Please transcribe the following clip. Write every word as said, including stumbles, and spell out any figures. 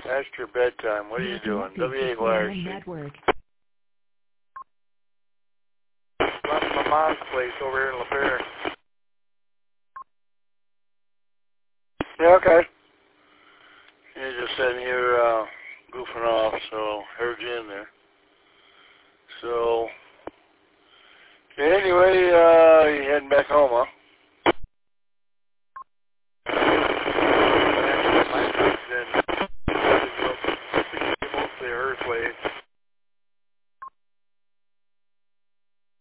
Past your bedtime. What are you doing? W A Y R C. Left my mom's place over here in LaPierre. Yeah, okay. You're just sitting here uh, goofing off, so heard you in there. So, anyway, uh, you heading back home, huh?